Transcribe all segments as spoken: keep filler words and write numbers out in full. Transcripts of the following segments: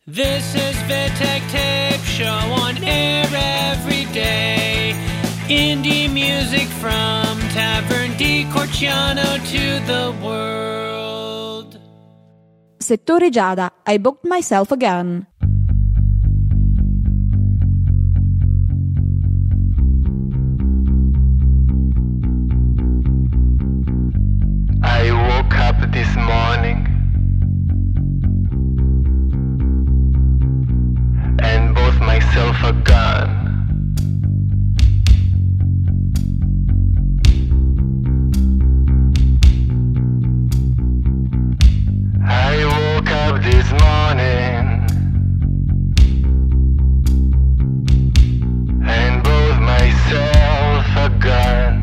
This is Vitek Tape Show on air every day. Indie music from Tavern di Corciano to the world. Settore Giada, I booked myself a gun. I woke up this morning and bought myself a gun. I woke up this morning and bought myself a gun.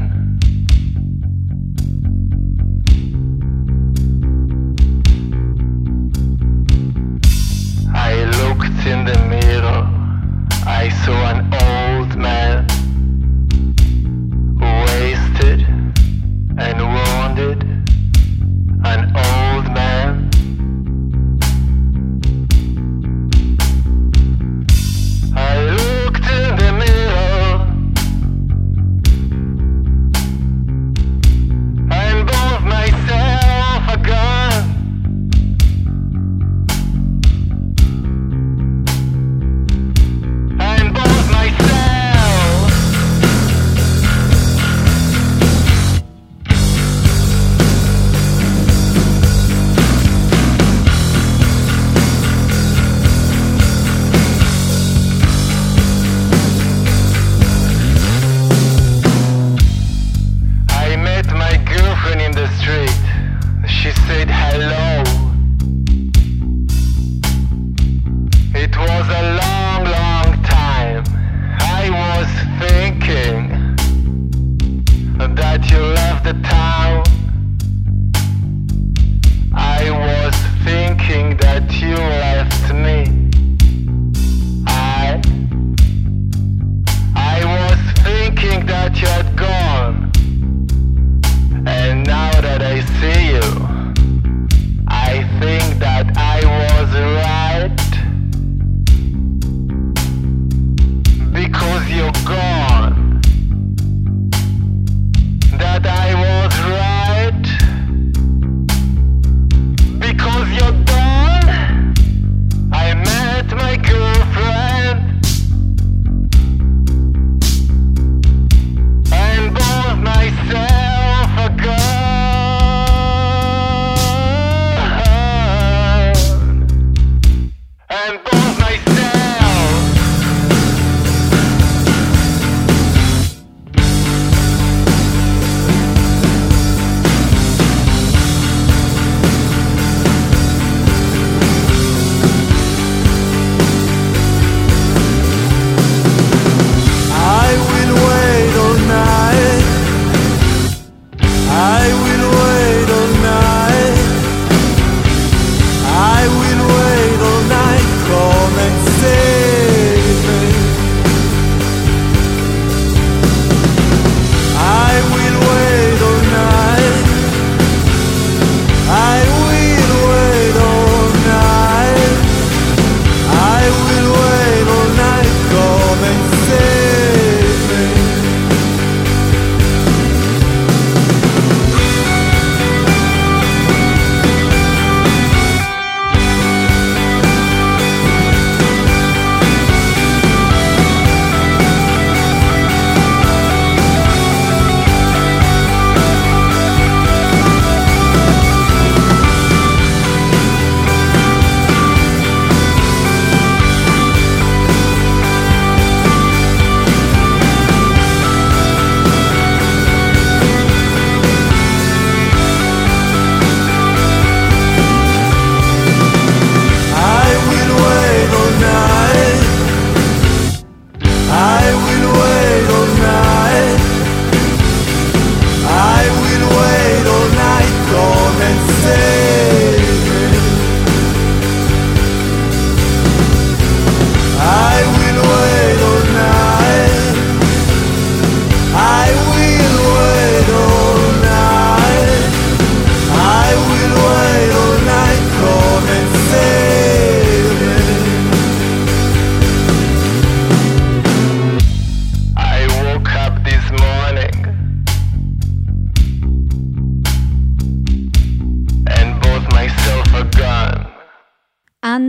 I looked in the mirror, I saw an old man, wasted and wounded, an old man. I looked in the mirror and bought myself a gun. And bought myself I met my girlfriend in the street. She said hello. It was a long, long time. I was thinking that you left the town. I was thinking that you left me. I I was thinking that you had gone. And now that I see you, I think that I was right. Because you're gone, that I was right. Because you're gone, I met my girlfriend and bought myself a gun and bought myself. I will wait all night. I will wait all night. I will wait all night. Come and say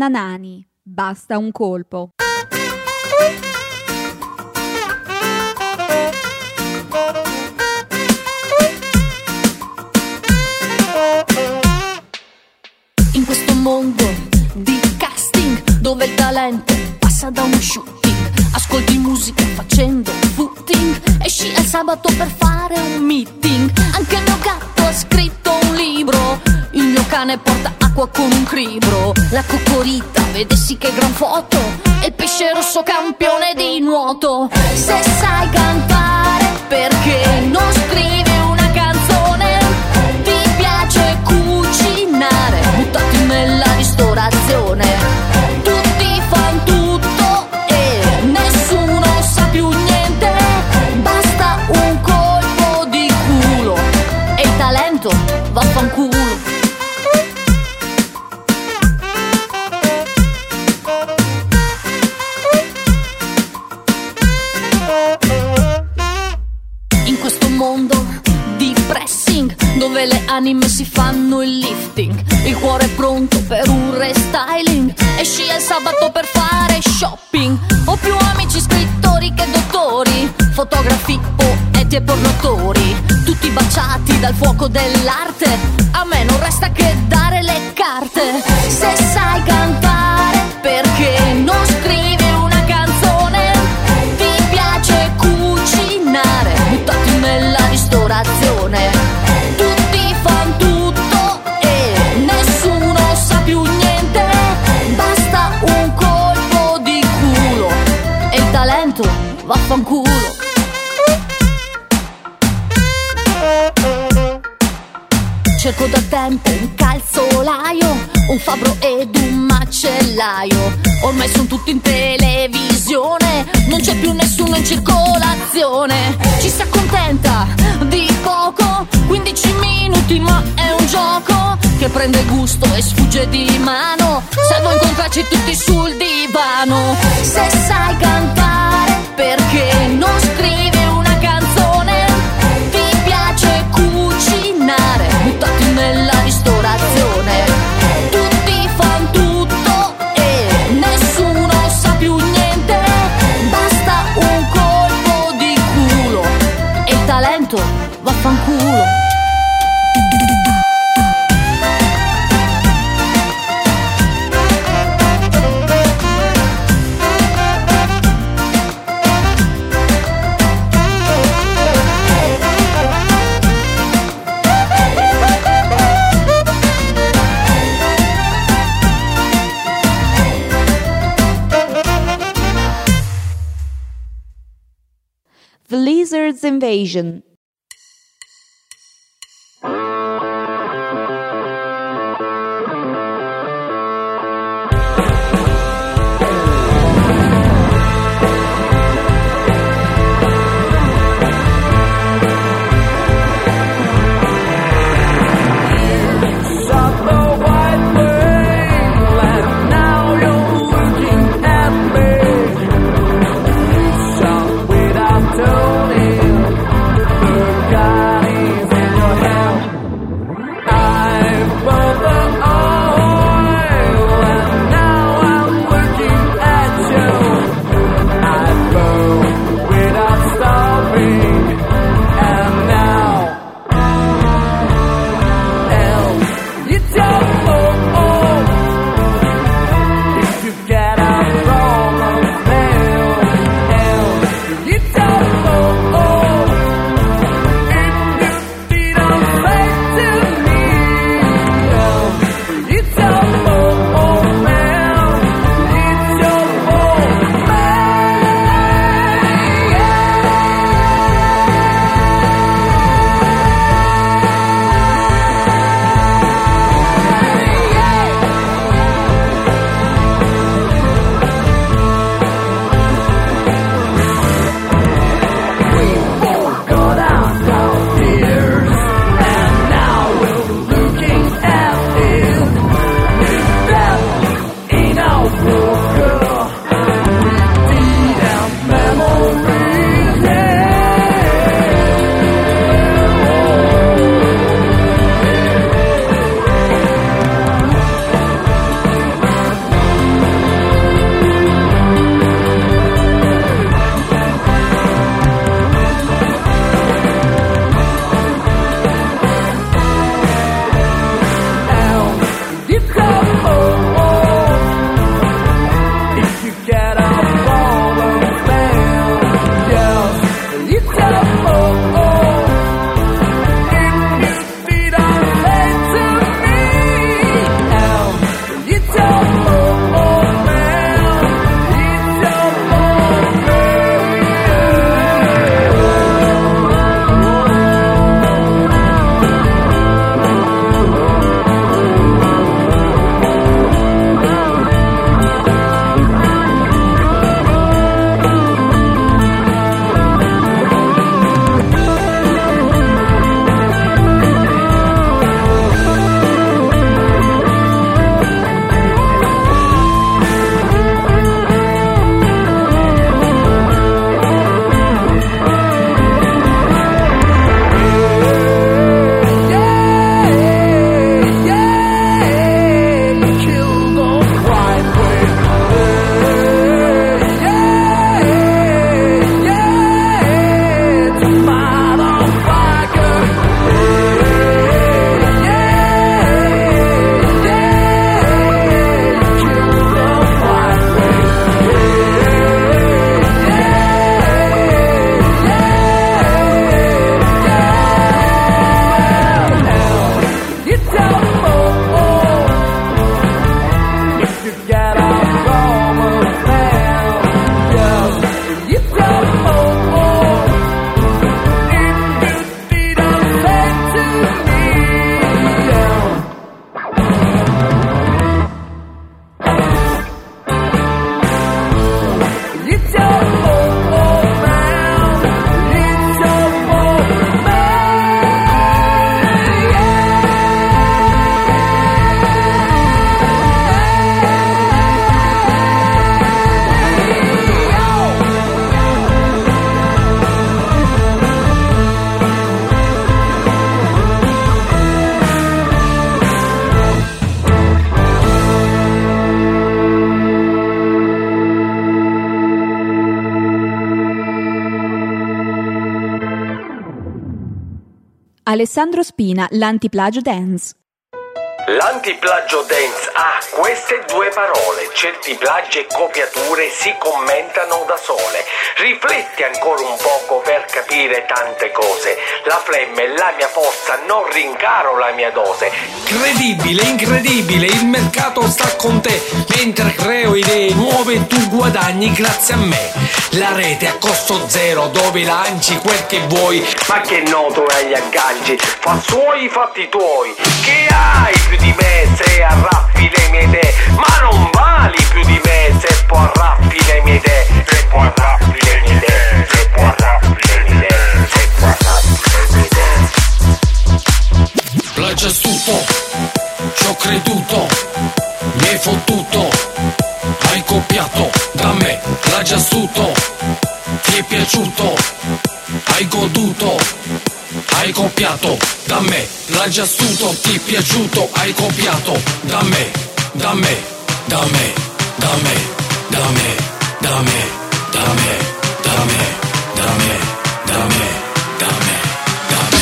Nani, basta un colpo. In questo mondo di casting dove il talento passa da uno shooting, ascolti musica facendo footing, esci al sabato per fare un meeting. Anche il mio gatto ha scritto un libro, il mio cane porta acqua con un cribro. La coccorita, vedessi che gran foto, e il pesce rosso campione di nuoto. Se sai cantare, perché non scrivi una canzone? Ti piace cucinare, buttati nella ristorazione. Tutti fan tutto e nessuno sa più niente. Basta un colpo di culo e il talento vaffanculo. In questo mondo di pressing dove le anime si fanno il lifting, il cuore è pronto per un restyling, esci al sabato per fare shopping. Ho più amici scrittori che dottori, fotografi, poeti e pornatori, tutti baciati dal fuoco dell'arte. A me non resta che dare le carte. Se sai cantare, perché non scrivi una canzone? Ti piace cucinare, buttati nella ristorazione. Tutti fan tutto e nessuno sa più niente. Basta un colpo di culo e il talento vaffanculo. Cerco da tempo un calzolaio, un fabbro ed un macellaio. Ormai sono tutti in televisione, non c'è più nessuno in circolazione. Ci si accontenta di poco, quindici minuti, ma è un gioco che prende gusto e sfugge di mano. Salvo incontrarci tutti sul divano. Se sai cantare, perché non scrivi una canzone? Ti piace cucinare, buttati nella ristorazione. Tutti fan tutto e nessuno sa più niente. Basta un colpo di culo e il talento vaffanculo. The Lizard's Invasion. Without turning Alessandro Spina, l'antiplagio dance. L'antiplagio dance ha queste due parole: certi plagi e copiature si commentano da sole. Rifletti ancora un poco per capire tante cose. La flemma è la mia forza, non rincaro la mia dose. Credibile, incredibile, il mercato sta con te. Mentre creo idee nuove tu guadagni grazie a me. La rete a costo zero dove lanci quel che vuoi. Ma che noto agli agganci, fa suoi fatti tuoi. Che hai più di me se arraffi le mie idee? Ma non vali più di me se poi arraffi le mie idee. Se poi arraffi le mie idee. Se poi arraffi le mie idee. Se poi arraffi le mie idee. Plagia astuto, ci ho creduto, mi hai fottuto, hai copiato da me. Plagia astuto, ti è piaciuto, hai goduto, hai copiato da me. Plagia astuto, ti è piaciuto, hai copiato da me, da me, da me, da me, da me, da me, da me, da me, da me, da me, da me, da me.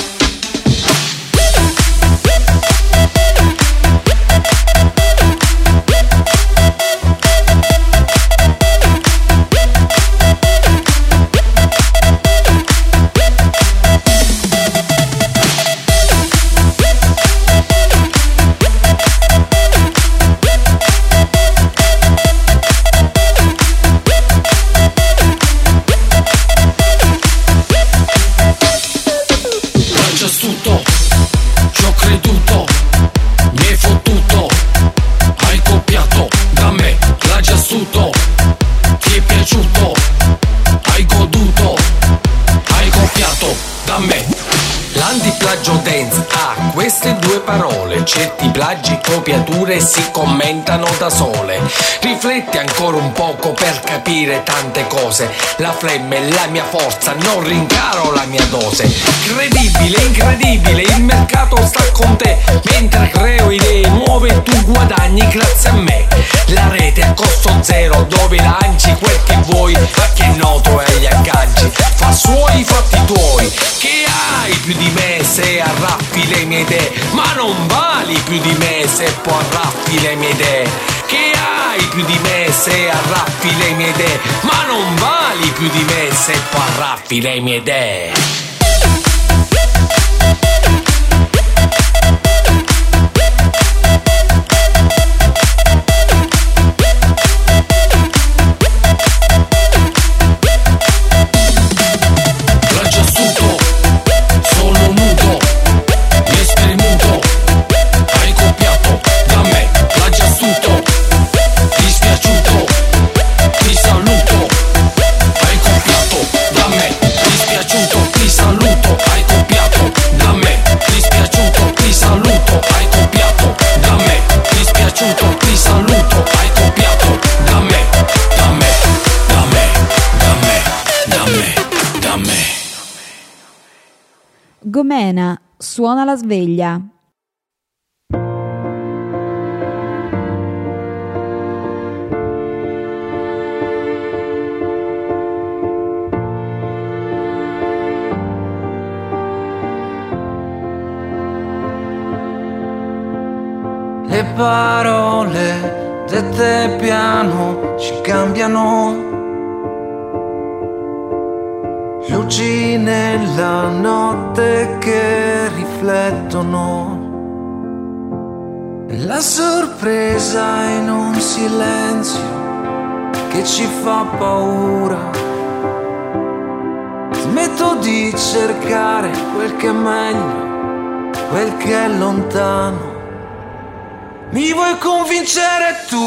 L'antiplagio dance ha queste due parole: certi plagi, copiature si commentano da sole. Rifletti ancora un poco per capire tante cose. La flemma è la mia forza, non rincaro la mia dose. Credibile, incredibile, il mercato sta con te. Mentre creo idee nuove tu guadagni grazie a me. La rete a costo zero dove lanci quel che vuoi. Ma che noto è agli agganci, fa suoi fatti tuoi. Che hai più di me se arraffi le mie idee? Ma non vali più di me se poi arraffi le mie idee. Che hai più di me se arraffi le mie idee? Ma non vali più di me se poi arraffi le mie idee. Gomena, suona la sveglia. Le parole dette piano ci cambiano. Luci nella notte che riflettono. La sorpresa in un silenzio che ci fa paura. Smetto di cercare quel che è meglio, quel che è lontano. Mi vuoi convincere tu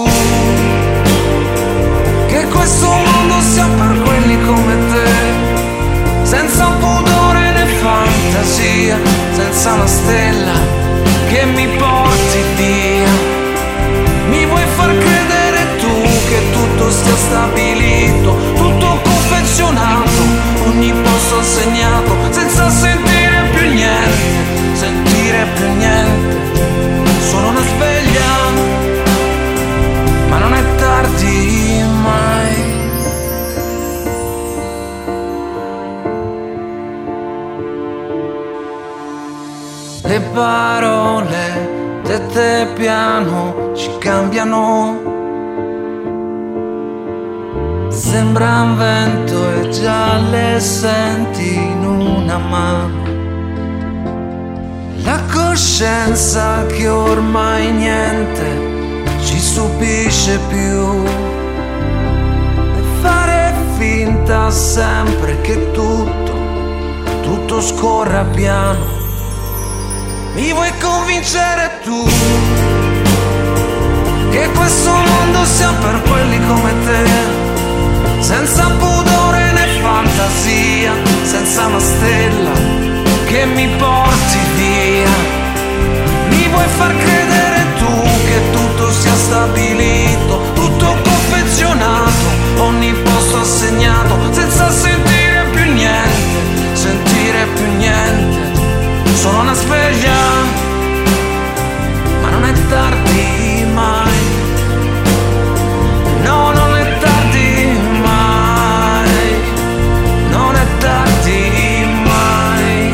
che questo mondo sia per quelli come te? Senza pudore né fantasia, senza una stella che mi porti via. Mi vuoi far credere tu che tutto sia stabilito, tutto confezionato, ogni posto segnato, senza sentire più niente, sentire più niente. Sono una sveglia, ma non parole dette piano ci cambiano. Sembra un vento e già le senti in una mano. La coscienza che ormai niente ci stupisce più. E fare finta sempre che tutto, tutto scorra piano. Mi vuoi convincere tu che questo mondo sia per quelli come te? Senza pudore né fantasia, senza una stella che mi porti via. Mi vuoi far credere tu che tutto sia stabilito, tutto confezionato, ogni posto assegnato, senza sentire più niente, sentire più niente. Sono una sveglia, ma non è tardi mai. No, non è tardi mai, non è tardi mai.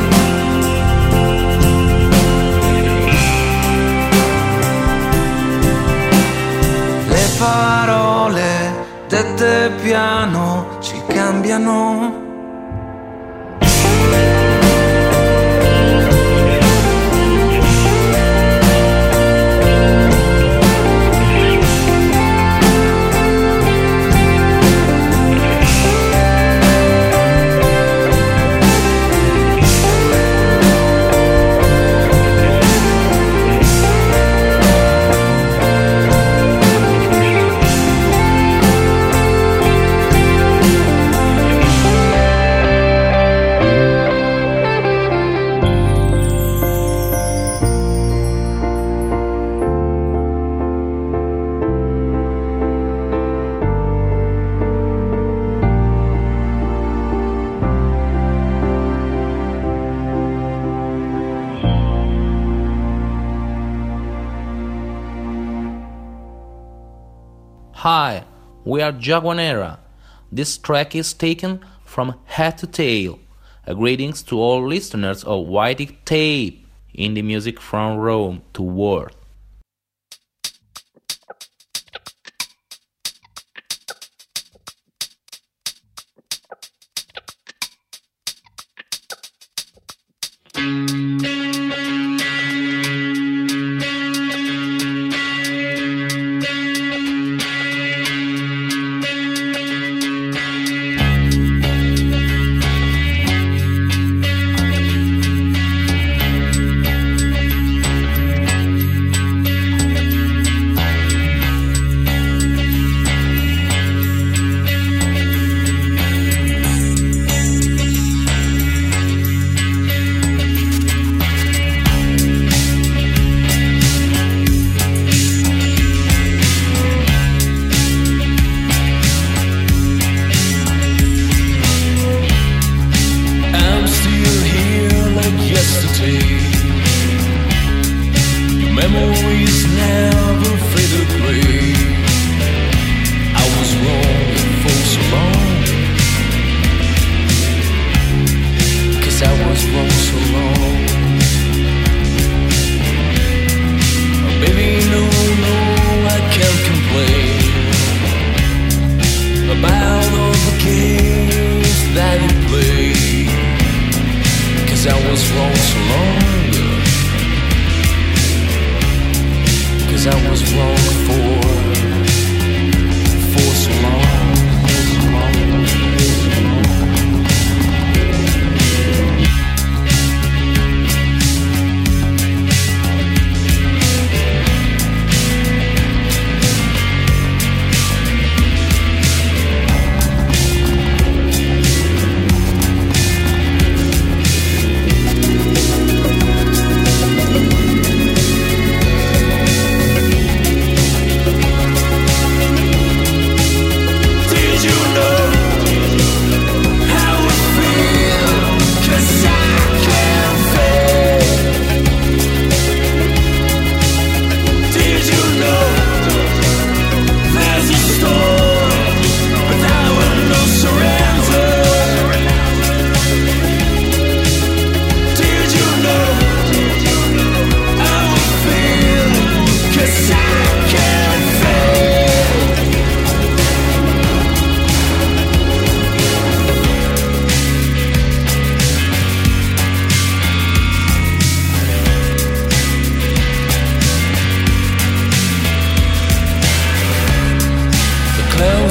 Le parole dette piano ci cambiano. Hi, we are Jaguanera. This track is taken from Head to Tail. A greetings to all listeners of Whitey Tape, indie music from Rome to world.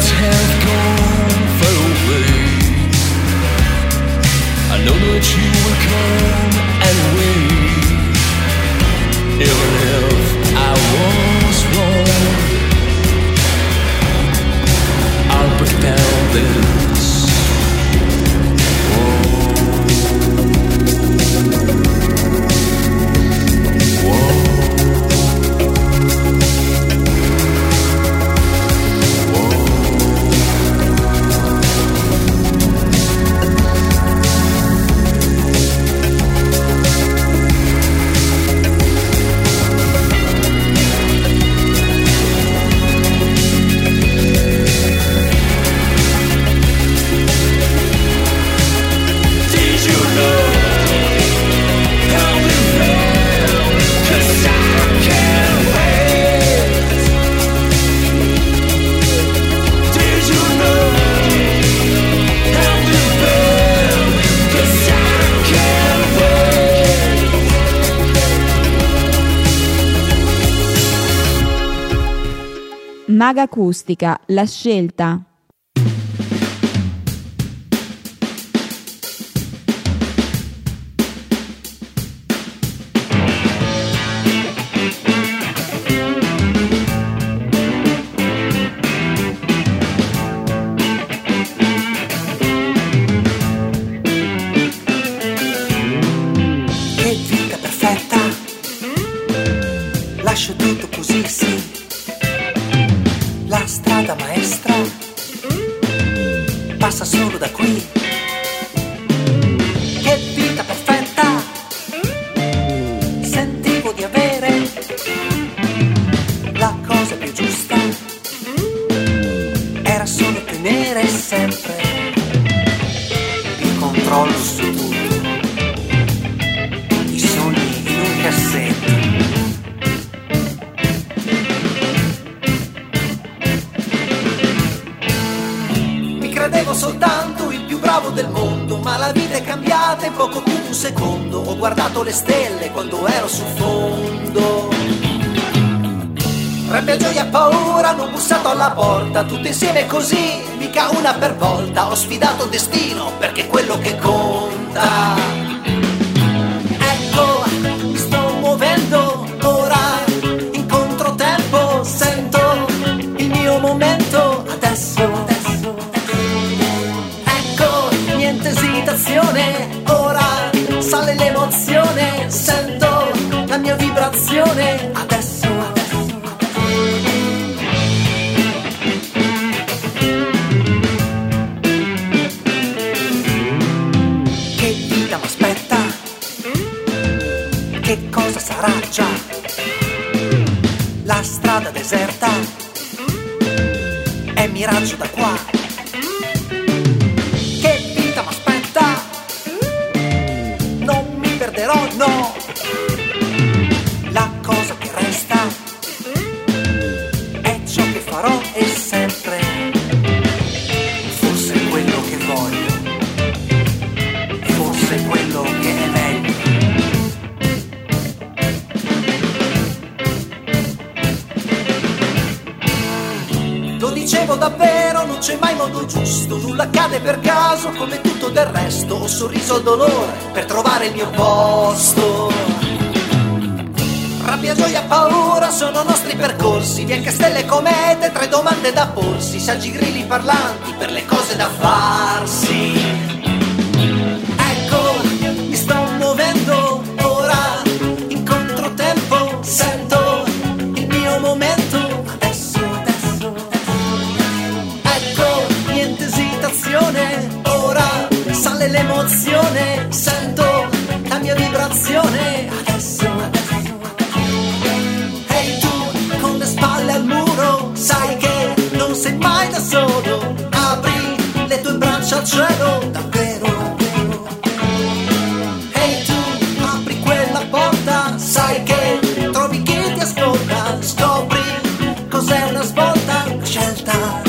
clouds have gone far away. I know that you will come anyway. Even if I was wrong, I'll break down this wall. Wall. Maga Acustica, la scelta. Che vita perfetta, lascio tutto così, sì. La strada maestra passa solo da qui. Che vita perfetta, sentivo di avere la cosa più giusta. Era solo tenere sempre il controllo su tutto, i sogni in un cassetto. Credevo soltanto il più bravo del mondo, ma la vita è cambiata in poco più di un secondo. Ho guardato le stelle quando ero sul fondo. Rabbia, gioia, paura hanno bussato alla porta, tutte insieme così, mica una per volta. Ho sfidato il destino perché è quello che conta. Ecco, mi sto muovendo ora, in controtempo, sento il mio momento adesso. Esitazione, ora sale l'emozione, sento la mia vibrazione, adesso, adesso. Che vita m'aspetta, che cosa sarà già, la strada deserta, è miraggio da qua. No, la cosa che resta è ciò che farò e sempre, forse quello che voglio, forse quello che è meglio. Lo dicevo davvero, non c'è mai modo giusto, nulla accade per caso come tutto del resto. Ho sorriso al dolore per trovare il mio posto. Rabbia, gioia, paura sono nostri percorsi, bianche stelle, comete, tre domande da porsi, saggi grilli parlanti per le cose da farsi. Ecco, mi sto muovendo ora, in controtempo, sento il mio momento, adesso, adesso, ecco, niente esitazione, ora sale l'emozione, sento la mia vibrazione, adesso, adesso. Ehi tu, con le spalle al muro, sai che non sei mai da solo, apri le tue braccia al cielo, davvero, davvero. Ehi tu, apri quella porta, sai che trovi chi ti ascolta, scopri cos'è una svolta, una scelta.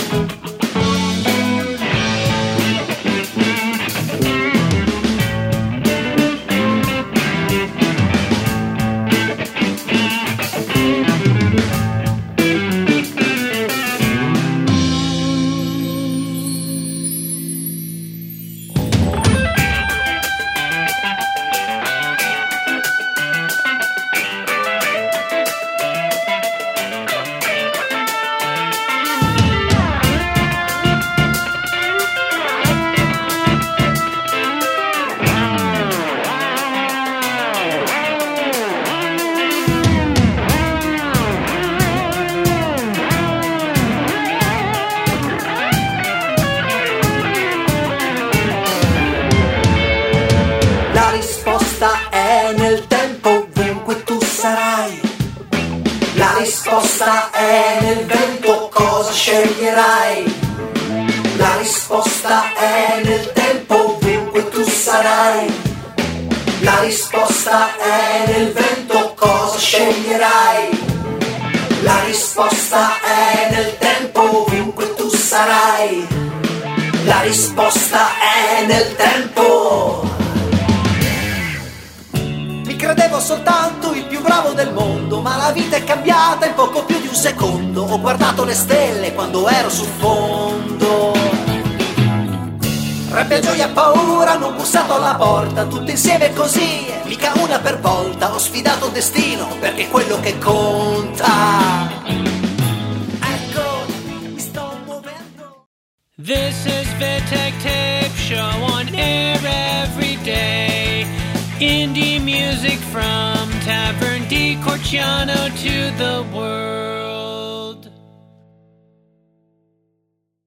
risposta è nel vento, cosa sceglierai? La risposta è nel tempo, ovunque tu sarai. La risposta è nel vento, cosa sceglierai? La risposta è nel tempo, ovunque tu sarai. La risposta è nel tempo. Mi credevo soltanto il più bravo del mondo, ma la vita è cambiata in poco più di un secondo. Ho guardato le stelle quando ero sul fondo. Rabbia, gioia, paura, hanno bussato alla porta, tutte insieme così, mica una per volta. Ho sfidato il destino, perché è quello che conta. Ecco, mi sto muovendo. This is Vittek Tape Show on air every day. Indie music from Tavern di Corciano to the world.